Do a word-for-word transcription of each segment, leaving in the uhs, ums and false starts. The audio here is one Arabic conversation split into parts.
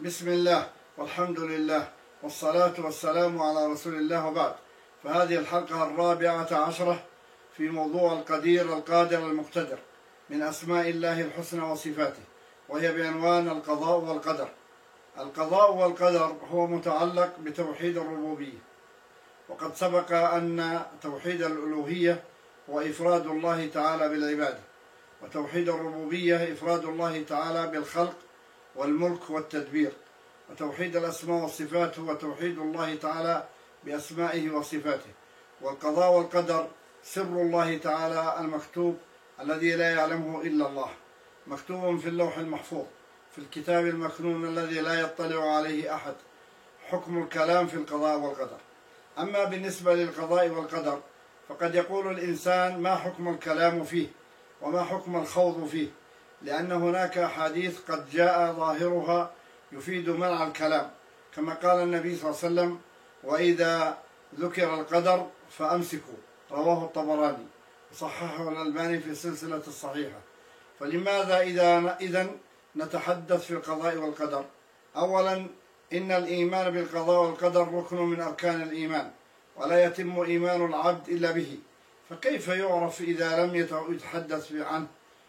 بسم الله والحمد لله والصلاة والسلام على رسول الله وبعد. فهذه الحلقة الرابعة عشرة في موضوع القدير القادر المقتدر من أسماء الله الحسنى وصفاته، وهي بعنوان القضاء والقدر. القضاء والقدر هو متعلق بتوحيد الربوبية، وقد سبق أن توحيد الألوهية هو إفراد الله تعالى بالعبادة، وتوحيد الربوبية إفراد الله تعالى بالخلق والملك والتدبير، وتوحيد الأسماء والصفات هو توحيد الله تعالى بأسمائه وصفاته. والقضاء والقدر سر الله تعالى المكتوب الذي لا يعلمه إلا الله، مكتوب في اللوح المحفوظ في الكتاب المكنون الذي لا يطلع عليه أحد. حكم الكلام في القضاء والقدر. أما بالنسبة للقضاء والقدر فقد يقول الإنسان: ما حكم الكلام فيه؟ وما حكم الخوض فيه؟ لأن هناك أحاديث قد جاء ظاهرها يفيد منع الكلام، كما قال النبي صلى الله عليه وسلم: وإذا ذكر القدر فأمسكوا، رواه الطبراني وصححه الألباني في السلسلة الصحيحة. فلماذا إذا إذن نتحدث في القضاء والقدر؟ أولا، إن الإيمان بالقضاء والقدر ركن من أركان الإيمان، ولا يتم إيمان العبد إلا به، فكيف يعرف إذا لم يتحدث عنه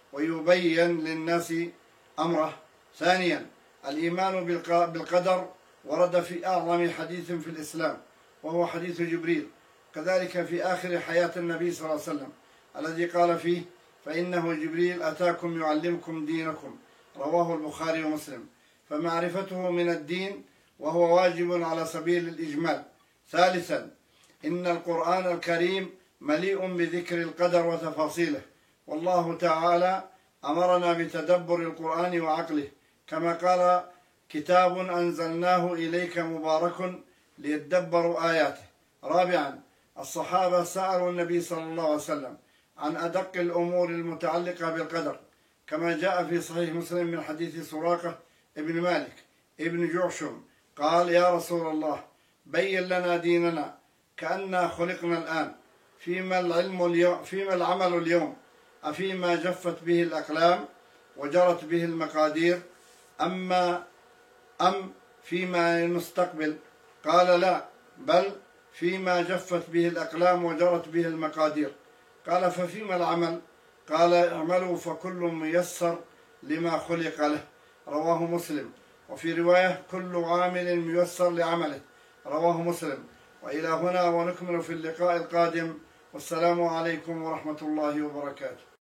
ويبين للناس أمره؟ ثانيا، الإيمان بالقدر ورد في أعظم حديث في الإسلام، وهو حديث جبريل، كذلك في آخر حياة النبي صلى الله عليه وسلم الذي قال فيه: فإنه جبريل أتاكم يعلمكم دينكم، رواه البخاري ومسلم. فمعرفته من الدين، وهو واجب على سبيل الإجمال. ثالثا، إن القرآن الكريم مليء بذكر القدر وتفاصيله، والله تعالى أمرنا بتدبر القرآن وعقله، كما قال: كتاب أنزلناه إليك مبارك ليدبروا آياته. رابعا، الصحابة سألوا النبي صلى الله عليه وسلم عن أدق الأمور المتعلقة بالقدر، كما جاء في صحيح مسلم من حديث سراقة ابن مالك ابن جعشم قال: يا رسول الله، بين لنا ديننا كأننا خلقنا الآن، فيما العلم اليوم فيما العمل اليوم، أفيما جفت به الأقلام وجرت به المقادير، أما أم فيما نستقبل؟ قال: لا، بل فيما جفت به الأقلام وجرت به المقادير. قال: ففيما العمل؟ قال: اعملوا فكل ميسر لما خلق له، رواه مسلم. وفي رواية: كل عامل ميسر لعمله، رواه مسلم. وإلى هنا، ونكمل في اللقاء القادم، والسلام عليكم ورحمة الله وبركاته.